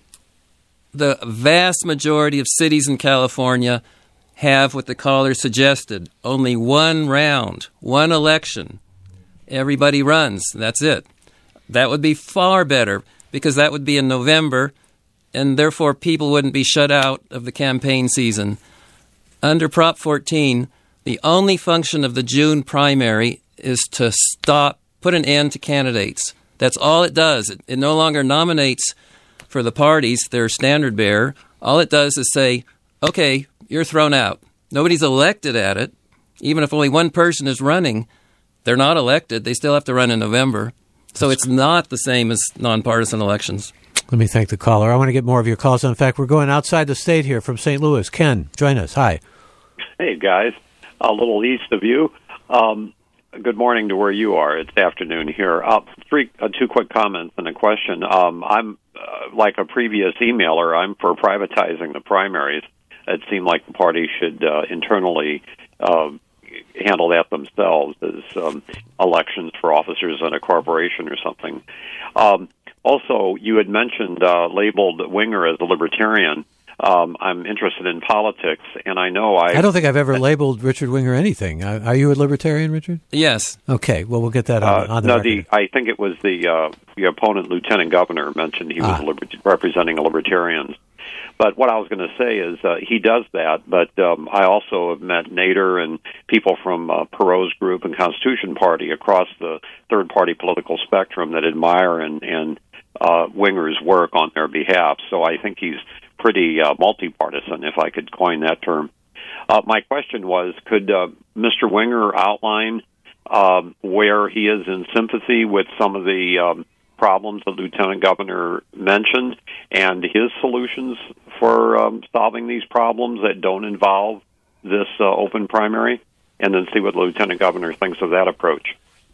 The vast majority of cities in California have what the caller suggested. Only one round, one election. Everybody runs. That's it. That would be far better, because that would be in November, and therefore people wouldn't be shut out of the campaign season. Under Prop fourteen, the only function of the June primary is to stop, put an end to candidates. That's all it does. It, it no longer nominates for the parties, their standard bearer. All it does is say, okay, you're thrown out. Nobody's elected at it. Even if only one person is running, they're not elected. They still have to run in November. So it's not the same as nonpartisan elections. Let me thank the caller. I want to get more of your calls. In fact, we're going outside the state here from Saint Louis. Ken, join us. Hi. Hey, guys. A little east of you. Um, good morning to where you are. It's afternoon here. Uh, three, uh, two quick comments and a question. Um, I'm, uh, like a previous emailer, I'm for privatizing the primaries. It seemed like the party should uh, internally uh, handle that themselves as um, elections for officers in a corporation or something. Um, also, you had mentioned, uh, labeled Winger as a libertarian. Um, I'm interested in politics, and I know I... I don't think I've ever labeled Richard Winger anything. Are, are you a libertarian, Richard? Yes. Okay, well, we'll get that on, uh, on the no, record. the, I think it was the, uh, the opponent, Lieutenant Governor, mentioned he was ah. liber- representing libertarians. But what I was going to say is uh, he does that, but um, I also have met Nader and people from uh, Perot's group and Constitution Party across the third-party political spectrum that admire and, and uh, Winger's work on their behalf. So I think he's pretty uh, multi-partisan, if I could coin that term. Uh, my question was, could uh, Mister Winger outline um, where he is in sympathy with some of the um, problems the Lieutenant Governor mentioned and his solutions for um, solving these problems that don't involve this uh, open primary, and then see what the Lieutenant Governor thinks of that approach?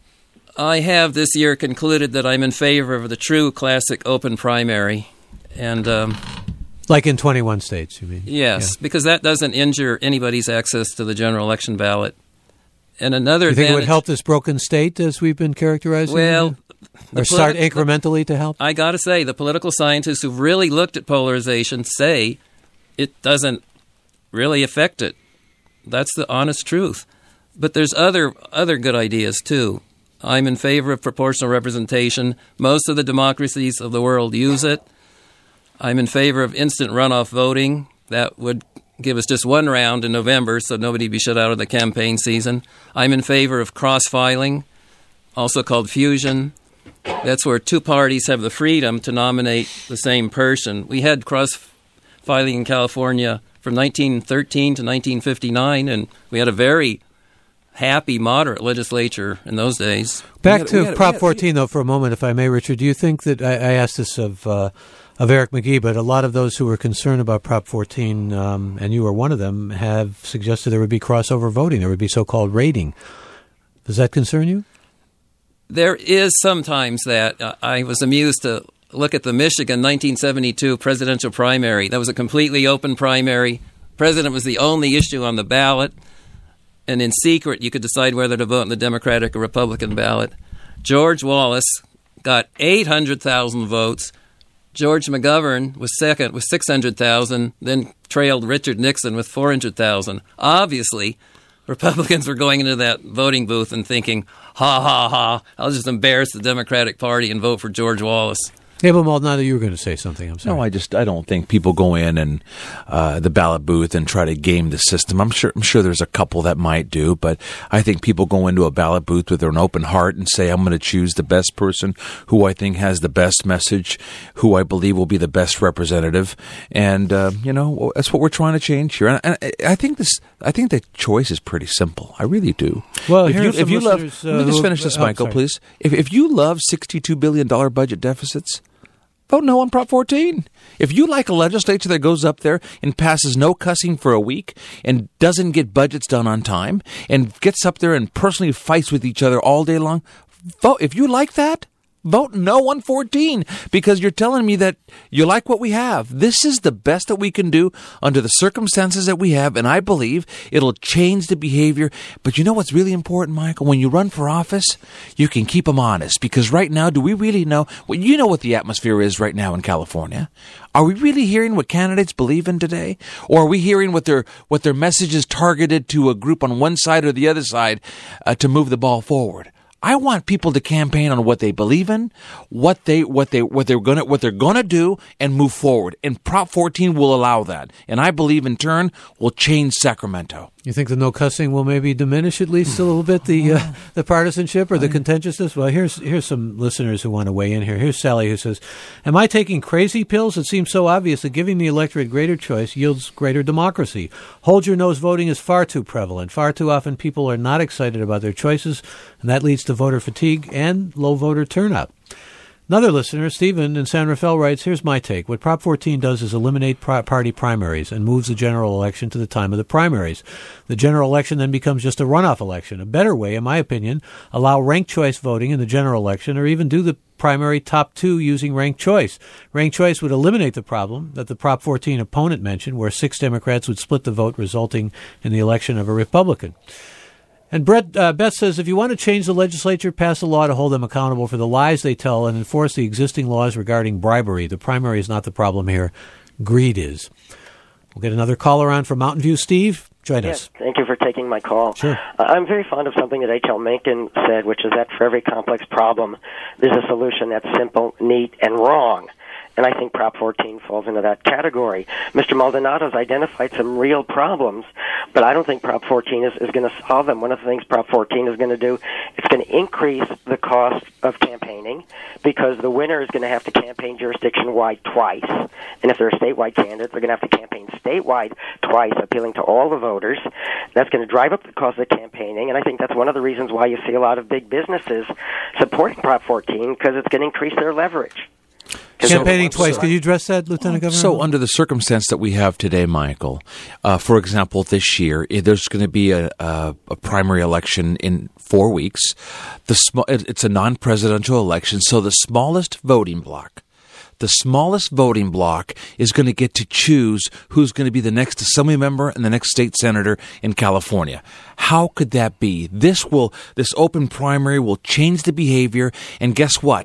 I have this year concluded that I'm in favor of the true classic open primary. And um, like in twenty-one states, you mean? Yes, yeah. Because that doesn't injure anybody's access to the general election ballot. And another you think advantage, it would help this broken state, as we've been characterizing well, it? Or start politi- incrementally to help? I got to say, the political scientists who've really looked at polarization say it doesn't really affect it. That's the honest truth. But there's other other good ideas, too. I'm in favor of proportional representation. Most of the democracies of the world use it. I'm in favor of instant runoff voting. That would give us just one round in November so nobody be shut out of the campaign season. I'm in favor of cross-filing, also called fusion. That's where two parties have the freedom to nominate the same person. We had cross-filing in California from nineteen thirteen to nineteen fifty-nine, and we had a very happy, moderate legislature in those days. Back had, to had, Prop had, fourteen, though, for a moment, if I may, Richard. Do you think that, I, I asked this of uh, of Eric McGee, but a lot of those who were concerned about Prop fourteen, um, and you are one of them, have suggested there would be crossover voting. There would be so-called raiding. Does that concern you? There is sometimes that. Uh, I was amused to look at the Michigan nineteen seventy-two presidential primary. That was a completely open primary. President was the only issue on the ballot. And in secret, you could decide whether to vote in the Democratic or Republican ballot. George Wallace got eight hundred thousand votes. George McGovern was second with six hundred thousand, then trailed Richard Nixon with four hundred thousand. Obviously, Republicans were going into that voting booth and thinking, ha, ha, ha, I'll just embarrass the Democratic Party and vote for George Wallace. Abel Maldonado, you were going to say something. I'm sorry. No, I just I don't think people go in and uh, the ballot booth and try to game the system. I'm sure I'm sure there's a couple that might do, but I think people go into a ballot booth with an open heart and say, I'm going to choose the best person who I think has the best message, who I believe will be the best representative, and uh, you know that's what we're trying to change here. And, and I think this I think the choice is pretty simple. I really do. Well, if here you, are some if you love, listeners, uh, let me just who- finish this, oh, Michael, sorry. please. If if you love sixty-two billion dollars budget deficits, vote no on Prop fourteen. If you like a legislature that goes up there and passes no cussing for a week and doesn't get budgets done on time and gets up there and personally fights with each other all day long, vote. If you like that, vote no on fourteen, because you're telling me that you like what we have. This is the best that we can do under the circumstances that we have, and I believe it'll change the behavior. But you know what's really important, Michael? When you run for office, you can keep them honest, because right now, do we really know? Well, you know what the atmosphere is right now in California. Are we really hearing what candidates believe in today? Or are we hearing what their what their message is targeted to a group on one side or the other side uh, to move the ball forward? I want people to campaign on what they believe in, what they what they what they're gonna what they're gonna do, and move forward. And Prop fourteen will allow that, and I believe in turn will change Sacramento. You think the no cussing will maybe diminish at least a little bit the uh, the partisanship or the contentiousness? Well, here's here's some listeners who want to weigh in here. Here's Sally, who says, "Am I taking crazy pills? It seems so obvious that giving the electorate greater choice yields greater democracy. Hold your nose voting is far too prevalent. Far too often people are not excited about their choices, and that leads to voter fatigue and low voter turnout." Another listener, Stephen in San Rafael, writes, "Here's my take. What Prop fourteen does is eliminate pri- party primaries and moves the general election to the time of the primaries. The general election then becomes just a runoff election. A better way, in my opinion, allow ranked choice voting in the general election, or even do the primary top two using ranked choice. Ranked choice would eliminate the problem that the Prop fourteen opponent mentioned, where six Democrats would split the vote, resulting in the election of a Republican." And Brett, uh, Beth says, if you want to change the legislature, pass a law to hold them accountable for the lies they tell and enforce the existing laws regarding bribery. The primary is not the problem here. Greed is. We'll get another caller on from Mountain View. Steve, join Yes, us. thank you for taking my call. Sure. Uh, I'm very fond of something that H L Mencken said, which is that for every complex problem, there's a solution that's simple, neat, and wrong. And I think Prop fourteen falls into that category. Mister Maldonado's identified some real problems, but I don't think Prop fourteen is, is going to solve them. One of the things Prop fourteen is going to do, it's going to increase the cost of campaigning, because the winner is going to have to campaign jurisdiction-wide twice. And if they're a statewide candidate, they're going to have to campaign statewide twice, appealing to all the voters. That's going to drive up the cost of campaigning, and I think that's one of the reasons why you see a lot of big businesses supporting Prop fourteen, because it's going to increase their leverage. Campaigning twice. Could you address that, Lieutenant Governor? So under the circumstance that we have today, Michael, uh, for example, this year, eh, there's going to be a, a, a primary election in four weeks. The sm- It's a non-presidential election, so the smallest voting block, the smallest voting block is going to get to choose who's going to be the next assembly member and the next state senator in California. How could that be? This will, this open primary will change the behavior, and guess what?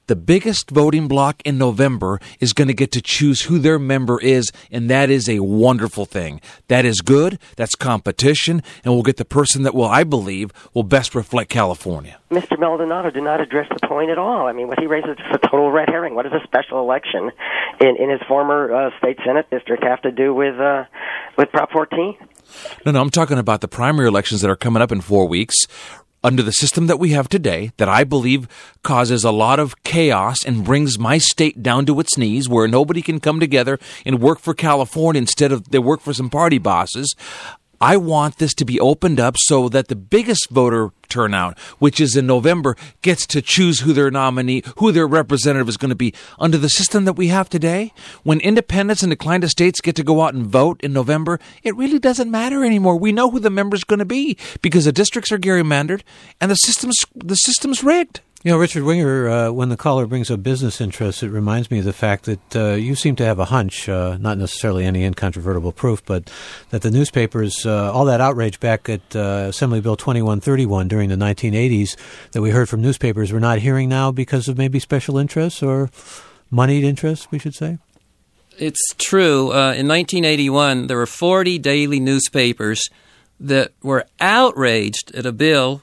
the biggest voting bloc in November is going to get to choose who their member is, and that is a wonderful thing. That is good. That's competition, and we'll get the person that will, I believe, will best reflect California. Mister Maldonado did not address the point at all. I mean, what he raises is a total red herring. What does a special election in, in his former uh, state Senate district have to do with uh, with Prop fourteen? No, no, I'm talking about the primary elections that are coming up in four weeks. Under the system that we have today, that I believe causes a lot of chaos and brings my state down to its knees, where nobody can come together and work for California instead of they work for some party bosses. I want this to be opened up so that the biggest voter turnout, which is in November, gets to choose who their nominee, who their representative is going to be. Under the system that we have today, when independents and declined states get to go out and vote in November, it really doesn't matter anymore. We know who the member's going to be because the districts are gerrymandered and the system's the system's rigged. You know, Richard Winger, uh, when the caller brings up business interests, it reminds me of the fact that uh, you seem to have a hunch, uh, not necessarily any incontrovertible proof, but that the newspapers, uh, all that outrage back at uh, Assembly Bill twenty-one thirty-one during the nineteen eighties that we heard from newspapers, we're not hearing now because of maybe special interests or moneyed interests, we should say? It's true. Uh, in nineteen eighty-one, there were forty daily newspapers that were outraged at a bill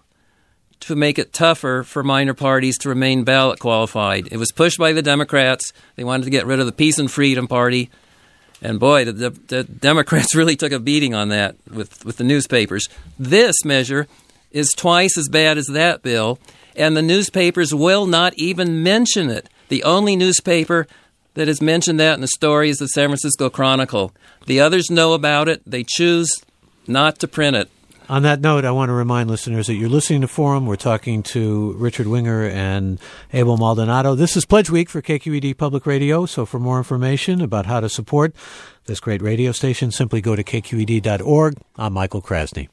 to make it tougher for minor parties to remain ballot qualified. It was pushed by the Democrats. They wanted to get rid of the Peace and Freedom Party. And boy, the, the, the Democrats really took a beating on that with, with the newspapers. This measure is twice as bad as that bill, and the newspapers will not even mention it. The only newspaper that has mentioned that in the story is the San Francisco Chronicle. The others know about it. They choose not to print it. On that note, I want to remind listeners that you're listening to Forum. We're talking to Richard Winger and Abel Maldonado. This is Pledge Week for K Q E D Public Radio, so for more information about how to support this great radio station, simply go to K Q E D dot org. I'm Michael Krasny.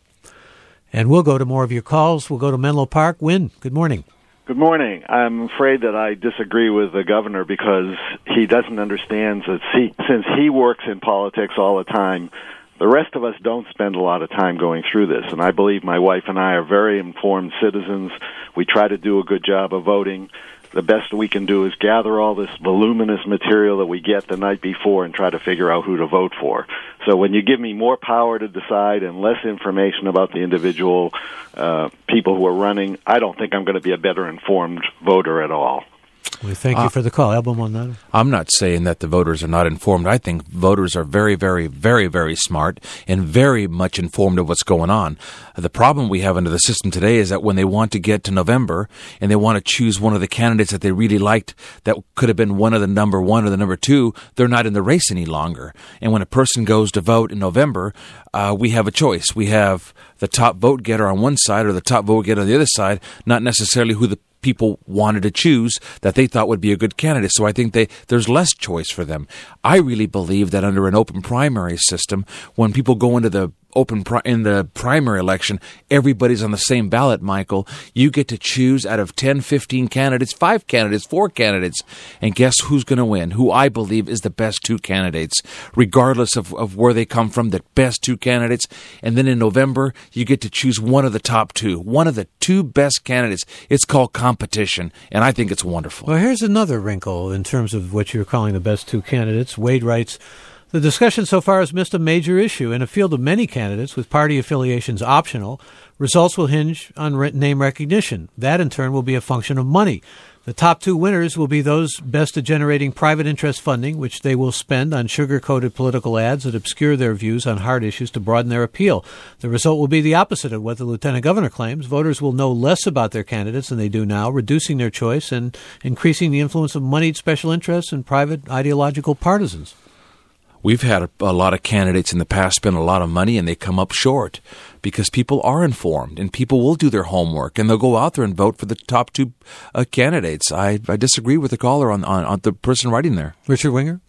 And we'll go to more of your calls. We'll go to Menlo Park. Win, good morning. Good morning. I'm afraid that I disagree with the governor because he doesn't understand that he, since he works in politics all the time, the rest of us don't spend a lot of time going through this, and I believe my wife and I are very informed citizens. We try to do a good job of voting. The best we can do is gather all this voluminous material that we get the night before and try to figure out who to vote for. So when you give me more power to decide and less information about the individual uh, people who are running, I don't think I'm going to be a better informed voter at all. We thank you uh, for the call. Abel Maldonado. I'm not saying that the voters are not informed. I think voters are very, very, very, very smart and very much informed of what's going on. The problem we have under the system today is that when they want to get to November and they want to choose one of the candidates that they really liked that could have been one of the number one or the number two, they're not in the race any longer. And when a person goes to vote in November, uh, we have a choice. We have the top vote getter on one side or the top vote getter on the other side, not necessarily who the people wanted to choose that they thought would be a good candidate. So I think they there's less choice for them. I really believe that under an open primary system, when people go into the open pri- in the primary election, everybody's on the same ballot, Michael. You get to choose out of ten, fifteen candidates, five candidates, four candidates, and guess who's going to win? Who I believe is the best two candidates, regardless of, of where they come from, the best two candidates. And then in November, you get to choose one of the top two, one of the two best candidates. It's called competition, and I think it's wonderful. Well, here's another wrinkle in terms of what you're calling the best two candidates. Wade writes, the discussion so far has missed a major issue. In a field of many candidates with party affiliations optional, results will hinge on re- name recognition. That, in turn, will be a function of money. The top two winners will be those best at generating private interest funding, which they will spend on sugar-coated political ads that obscure their views on hard issues to broaden their appeal. The result will be the opposite of what the lieutenant governor claims. Voters will know less about their candidates than they do now, reducing their choice and increasing the influence of moneyed special interests and private ideological partisans. We've had a, a lot of candidates in the past spend a lot of money and they come up short because people are informed and people will do their homework and they'll go out there and vote for the top two uh, candidates. I, I disagree with the caller on, on, on the person writing there. Richard Winger?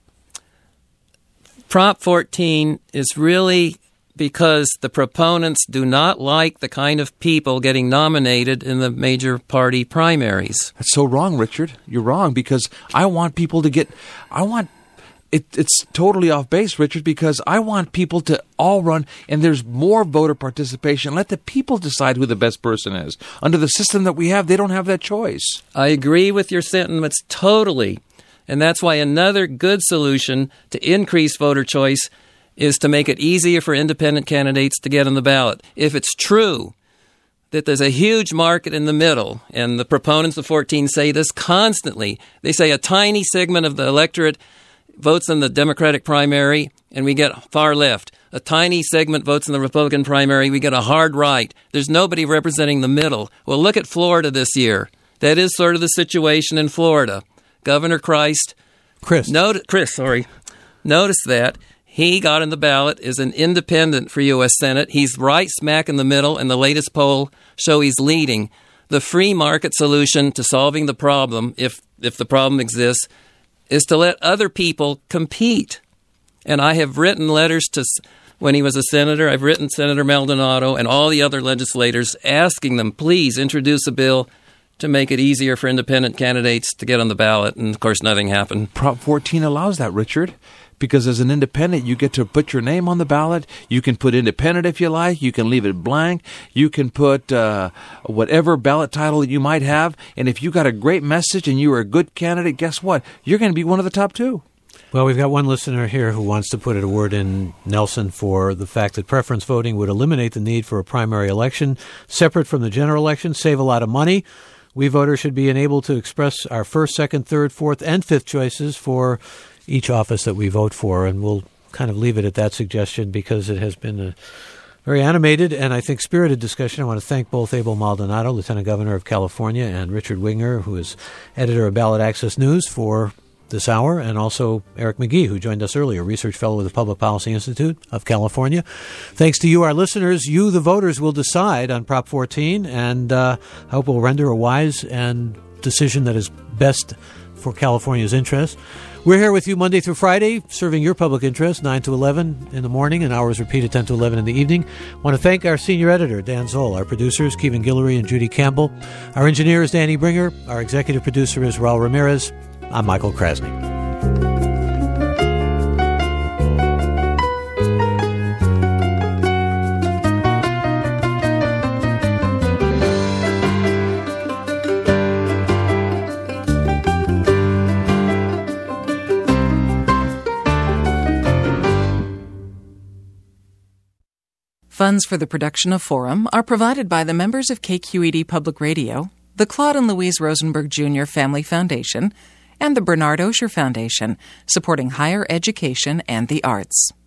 Prop fourteen is really because the proponents do not like the kind of people getting nominated in the major party primaries. That's so wrong, Richard. You're wrong because I want people to get – I want – it, it's totally off base, Richard, because I want people to all run, and there's more voter participation. Let the people decide who the best person is. Under the system that we have, they don't have that choice. I agree with your sentiments totally. And that's why another good solution to increase voter choice is to make it easier for independent candidates to get on the ballot. If it's true that there's a huge market in the middle, and the proponents of fourteen say this constantly, they say a tiny segment of the electorate votes in the Democratic primary, and we get far left. A tiny segment votes in the Republican primary, we get a hard right. There's nobody representing the middle. Well, look at Florida this year. That is sort of the situation in Florida. Governor Christ, Chris, not- Chris, sorry, notice that he got in the ballot as an independent for U S Senate. He's right smack in the middle, and the latest poll show he's leading. The free market solution to solving the problem, if if the problem exists, is to let other people compete. And I have written letters to, when he was a senator, I've written Senator Maldonado and all the other legislators asking them, please introduce a bill to make it easier for independent candidates to get on the ballot. And, of course, nothing happened. Prop fourteen allows that, Richard, because as an independent, you get to put your name on the ballot. You can put independent if you like. You can leave it blank. You can put uh, whatever ballot title that you might have. And if you got a great message and you are a good candidate, guess what? You're going to be one of the top two. Well, we've got one listener here who wants to put a word in, Nelson, for the fact that preference voting would eliminate the need for a primary election separate from the general election, save a lot of money. We voters should be enabled to express our first, second, third, fourth, and fifth choices for each office that we vote for, and we'll kind of leave it at that suggestion because it has been a very animated and I think spirited discussion. I want to thank both Abel Maldonado, Lieutenant Governor of California, and Richard Winger, who is editor of Ballot Access News, for this hour, and also Eric McGee, who joined us earlier, research fellow with the Public Policy Institute of California. Thanks to you, our listeners. You, the voters, will decide on Prop fourteen, and uh, I hope we'll render a wise and decision that is best for California's interests. We're here with you Monday through Friday, serving your public interest, nine to eleven in the morning, and hours repeated ten to eleven in the evening. I want to thank our senior editor, Dan Zoll, our producers, Kevin Guillory and Judy Campbell. Our engineer is Danny Bringer. Our executive producer is Raul Ramirez. I'm Michael Krasny. Funds for the production of Forum are provided by the members of K Q E D Public Radio, the Claude and Louise Rosenberg Junior Family Foundation, and the Bernard Osher Foundation, supporting higher education and the arts.